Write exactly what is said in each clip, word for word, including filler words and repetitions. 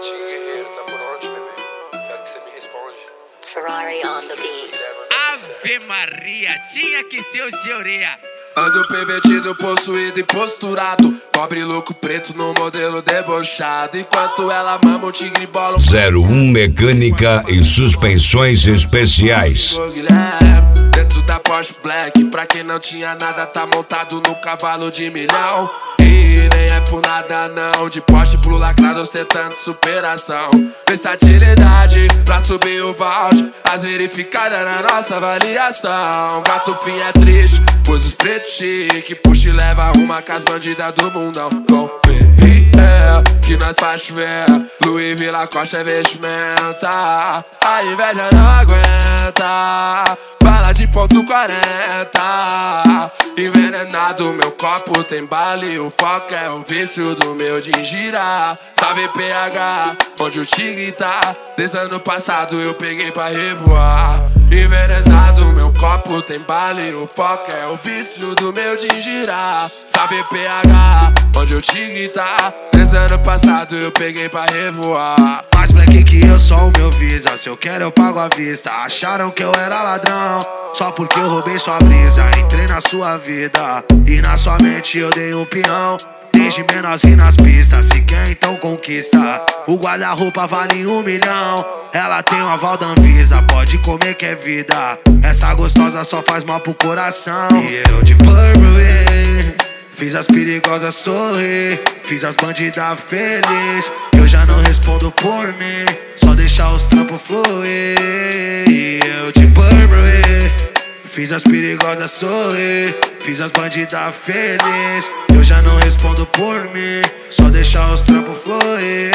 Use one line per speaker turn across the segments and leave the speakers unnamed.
Betinho Guerreiro, tá por onde, bebê? Quero que você me responda.
Ferrari on the beat.
Ave Maria, tinha que ser o Georeia.
Ando pervertido, possuído e posturado. Pobre louco preto no modelo debochado. Enquanto ela mama o tigre bola.
zero um Mecânica e Suspensões Especiais.
Dentro da Porsche Black, pra quem não tinha nada, tá montado no cavalo de milhão. E nem é por nada não, de Porsche pro lacrado ostentando superação. Versatilidade pra subir o voucher, as verificadas na nossa avaliação. Gato fim é triste, pois os pretos chique puxa e leva uma com as bandidas do mundão. Com P R L, que nós faz chover, Louis Villa Costa é vestimenta. A inveja não aguenta, bala de ponto quarenta. Envenenado, meu copo tem bala e o foco é o vício do meu de girar. Sabe P H, onde o tigre tá? Desde ano passado eu peguei pra revoar. Envenenado, meu copo tem bala e o foco é o vício do meu de girar. Sabe P H, onde o tigre tá? Desde ano passado eu peguei pra revoar.
Mais black que eu sou o meu visa, se eu quero eu pago à vista. Acharam que eu era ladrão, só porque eu roubei sua brisa. Entrei na sua vida e na sua mente eu dei um peão. Desde menorzinho nas pistas, se quer então conquista. O guarda-roupa vale um milhão. Ela tem um aval da Anvisa, pode comer que é vida. Essa gostosa só faz mal pro coração. E eu de Burberry fiz as perigosas sorrir, fiz as bandidas felizes. Eu já não respondo por mim, só deixar os trampos fluir. E eu de Burberry fiz as perigosas sorrir, fiz as bandidas felizes. Eu já não respondo por mim, só deixar os trampos fluir.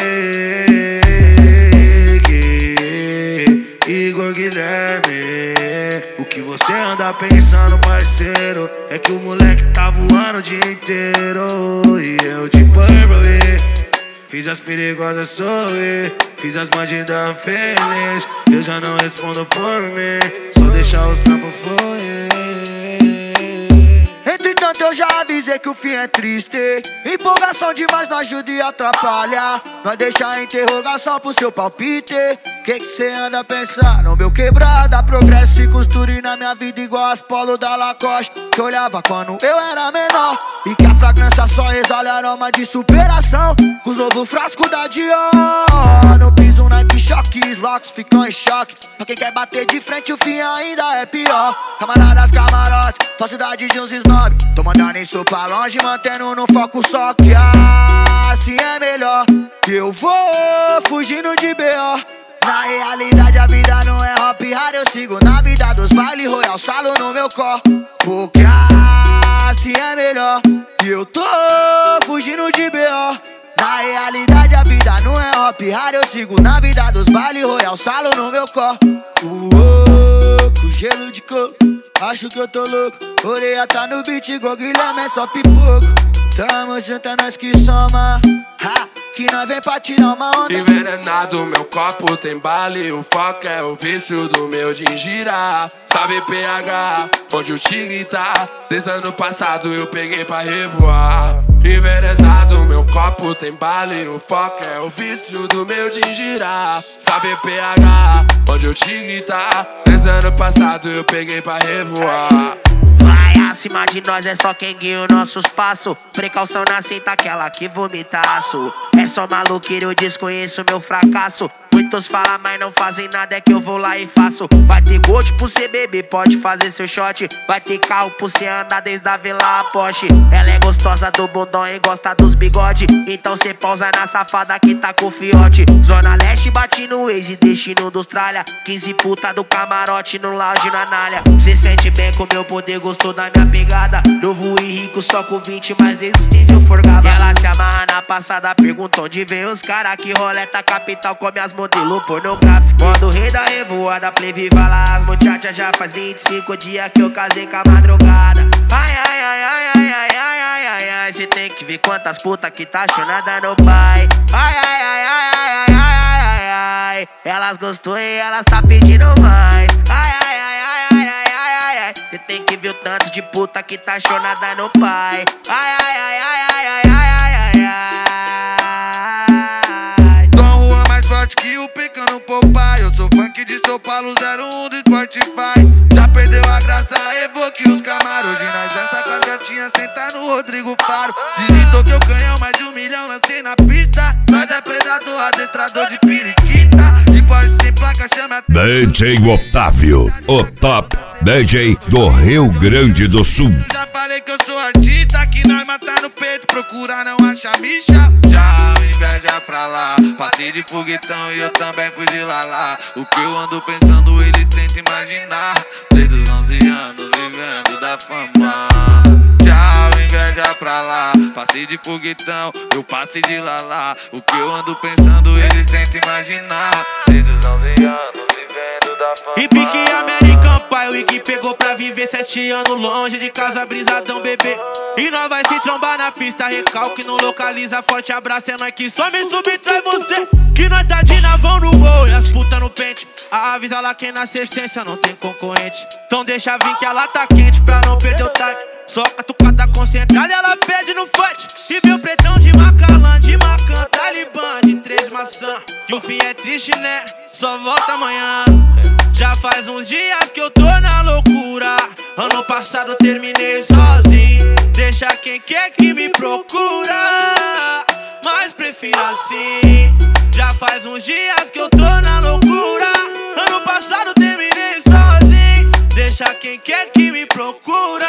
Igor Guilherme, o que você anda pensando, parceiro? É que o moleque tá voando o dia inteiro. E eu de Burberry fiz as perigosas sorrir, fiz as bandidas felizes. Eu já não respondo por mim, só deixar os trampos fluir. Entretanto eu já avisei que o fim é triste. Empolgação demais não ajuda e atrapalha. Nós deixa a interrogação pro seu palpite. Que que cê anda pensando? Meu quebrada, progresso e costure na minha vida igual as polo da Lacoste. Que olhava quando eu era menor e que a fragrância só exala aroma de superação. Com os novos frascos da Dior, no piso Nike Shock, os locks ficam em choque. Pra quem quer bater de frente o fim ainda é pior. Camaradas, camarotes, falsidade de uns snob. Tô mandando isso pra longe, mantendo no foco só que assim é melhor. Eu vou fugindo de B O. Na realidade a vida não é hop hard, eu sigo na vida dos baile royal, salo no meu corpo. Porque assim é melhor. E eu tô fugindo de B O. Na realidade a vida não é hop hard, eu sigo na vida dos baile royal, salo no meu corpo. Uou, com gelo de coco, acho que eu tô louco. Orelha tá no beat igual Guilherme, é só pipoco. Tamo junto, é nós que soma, ha, que nós vem pra tirar uma onda.
Envenenado, meu copo tem bala e o foco é o vício do meu de girar. Sabe P H, onde o tigre tá? Desde ano passado eu peguei pra revoar. Envenenado, meu copo tem bala e o foco é o vício do meu de girar. Sabe P H, onde o tigre tá? Desde ano passado eu peguei pra revoar.
Vai acima de nós, é só quem guia o nosso espaço. Precaução na cinta, aquela que vomitaço. É só maluqueiro, eu desconheço meu fracasso. Muitos falam, mas não fazem nada, é que eu vou lá e faço. Vai ter gold pro cê beber, pode fazer seu shot. Vai ter carro pro cê andar desde a Vila a Porsche. Ela é gostosa do bundão e gosta dos bigode. Então cê pausa na safada que tá com fiote. Zona Leste bate no Waze, destino dos tralha. quinze puta do camarote no lounge na nalha. Cê sente bem com meu poder, gostou da minha pegada. Novo e rico só com vinte, mas desses quinze eu forgava. E ela se amarra na passada, pergunta onde vem os cara. Que roleta capital come as modelo pornográfico. Quando o rei da revoada, play viva lá as muchachas. Já faz vinte e cinco dias que eu casei com a madrugada. Ai, ai, ai, ai, ai, ai, ai, ai, ai, ai. Cê tem que ver quantas putas que tá chonada no pai. Ai, ai, ai, ai, ai, ai, ai, ai, ai. Elas gostou e elas tá pedindo mais. Ai, ai, ai, ai, ai, ai, ai, ai, ai. Cê tem que ver o tanto de puta que tá chonada no pai. Ai, ai, ai, ai, ai, ai, ai, ai, ai, ai.
sou funk de São Paulo, zero um do Spotify. Já perdeu a graça, evoque os camaros. E nós dança com as gatinhas, senta no Rodrigo Faro. Digitou que eu canhão, mais de um milhão lancei na pista. Nós é predador, adestrador de periquita. De Porsche sem placa, chama
D J Otávio, o top D J do Rio Grande do Sul.
Já falei que eu sou artista, que nós mata no peito, procurar não acha micha. Tchau, inveja pra lá, passei de foguetão e eu também fui de lalá. O que eu ando pensando eles tentam imaginar, desde os onze anos vivendo da fama. Tchau, inveja pra lá, passei de foguetão, eu passei de lalá. O que eu ando pensando eles tentam imaginar, desde os onze anos vivendo da fama.
E pique American Pie, o Iggy pegou pra viver sete anos longe de casa, brisadão, bebê. E nós vai se trombar na pista, recalque não localiza, forte abraço, é nós que só me subtrai você. Que nós tá de navão no gol e as putas no pente. Avisa lá quem nasce essência, não tem concorrente. Então deixa vir que ela tá quente pra não perder o time. Só catucada concentrada, ela pede no fight. E meu pretão de Macalã, de Macan, Talibã, de três maçã. E o fim é triste, né? Só volta amanhã. Já faz uns dias que eu tô na loucura. Ano passado terminei sozinho. Deixa quem quer que me procura, mas prefiro assim. Já faz uns dias que eu tô na loucura. Ano passado terminei sozinho. Deixa quem quer que me procura,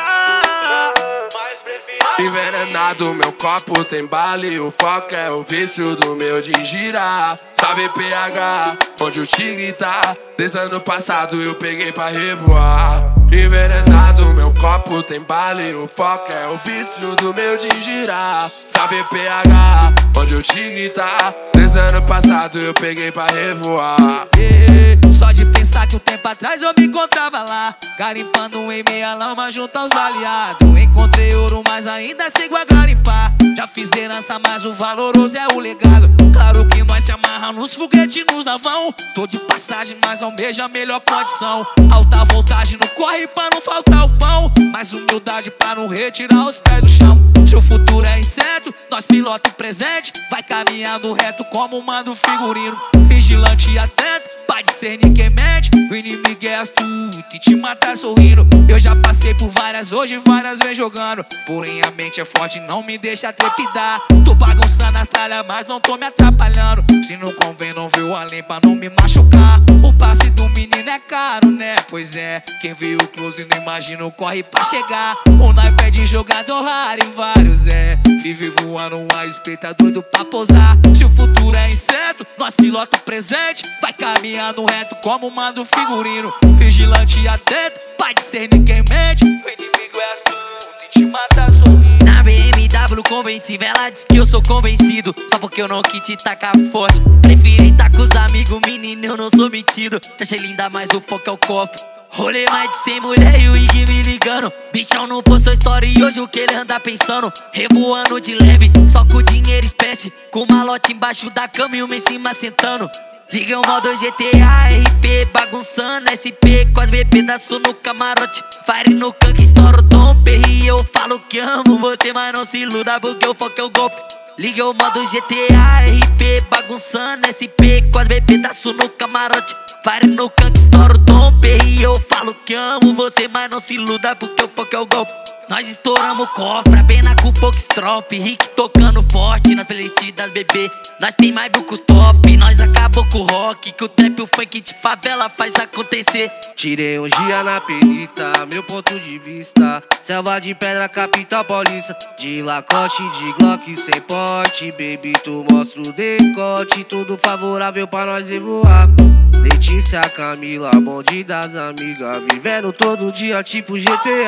mas prefiro assim.
Envenenado, meu copo tem bale. O foco é o vício do meu de girar. Sabe P H, onde o tigre tá. Desde ano passado eu peguei pra revoar. Envenenado, meu copo tem bale. O foco é o vício do meu de girar. Sabe P H, onde o tigre tá. Desde ano passado eu peguei pra revoar.
Yeah, só de pensar que um tempo atrás eu me encontrava lá, garimpando em meia lama junto aos aliados. Encontrei ouro, mas ainda sigo a garimpar. Já fiz herança, mas o valoroso é o legado. Claro que nós se amarra nos foguetes nos navão. Tô de passagem, mas almeja a melhor condição. Alta voltagem no corre pra não faltar o pão, mas humildade pra não retirar os pés do chão. Seu futuro é incerto, nós pilota o presente. Vai caminhando reto como manda o figurino. Vigilante e atento, pra discernir quem mente. O inimigo é astuto e te mata sorrindo. Eu já passei por várias, hoje várias vem jogando. Porém a mente é forte, não me deixa trepidar. Tô bagunçando as tralhas, mas não tô me atrapalhando. Se não convém, não viu além pra não me machucar. O passe do menino é caro, né? Pois é, quem viu o close não imagina o corre pra chegar. O naipe é de jogador raro e vários é. Vive voando a espreita doido pra pousar. Se o futuro é incerto, nós pilota o presente. Vai caminhando reto como manda o figurino. Vigilante e atento, pra discernir quem mente. O inimigo é astuto e te mata sorrindo.
Na B M W convencível, ela diz que eu sou convencido. Só porque eu não quis te tacar forte. Preferi tá com os amigos, menino, eu não sou metido. Te achei linda, mas o foco é o cofre. Rolei mais de cem mulher e o Iggy me ligando. Bichão não postou história e hoje o que ele anda pensando. Revoando de leve, só com dinheiro espécie. Com malote embaixo da cama e uma em cima sentando. Liga o modo G T A, R P, bagunçando S P, com as bebidas no camarote. Fire no canque, estouro o tom, perri. Eu falo que amo você, mas não se iluda porque o foco é o golpe. Liga o modo G T A, R P, bagunçando S P, com as bebidas no camarote. Fire no canque, estouro o tom, perri. Eu falo que amo você, mas não se iluda porque o foco é o golpe. Nós estouramos cofre, pena com pouca estrofe. Rick tocando forte nas playlists das bebê. Nós tem mais view com os top, nós acabou com o rock. Que o trap, o funk de favela faz acontecer.
Tirei um dia na perita, meu ponto de vista. Selva de pedra, capital paulista. De lacote, de glock, sem porte. Baby, tu mostra o decote. Tudo favorável pra nós voar. Letícia, Camila, bonde das amigas. Vivendo todo dia tipo G T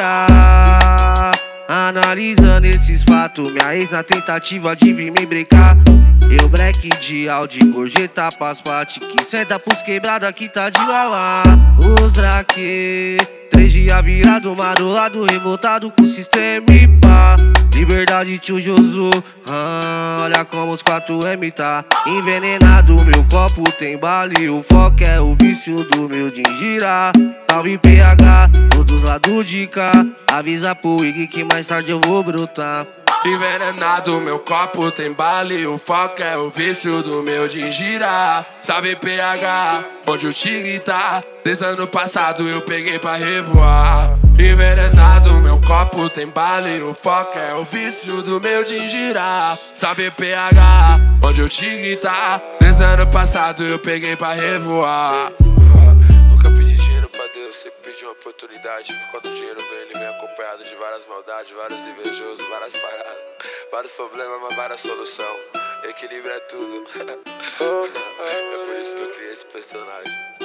A. Analisando esses fatos, minha ex na tentativa de vir me brecar. Eu break de Audi, gorjeta, paspate. Que senta pros quebrada que tá de lalá. Os draque, três dias virado, marolado, revoltado com o sistema e pá. Liberdade, tio Josu, ah, olha como os quatro M tá envenenado, meu copo tem bale. O foco é o vício do meu de girar. Salve P H, todos lá do de cá. Avisa pro Iggy que mais tarde eu vou brotar.
Envenenado, meu copo tem bala, o foco é o vício do meu de girar. Sabe P H, onde o tigre tá? Desde ano passado eu peguei pra revoar. Envenenado, meu copo tem bala, o foco é o vício do meu de girar. Sabe P H, onde o tigre tá? Desde ano passado eu peguei pra revoar.
Nunca pedi dinheiro pra Deus, sempre pedi uma oportunidade. Quando o dinheiro vem, ele vem acompanhado de várias maldades, vários invejosos, várias paradas, vários problemas, mas várias soluções. Equilíbrio é tudo. É por isso que eu criei esse personagem.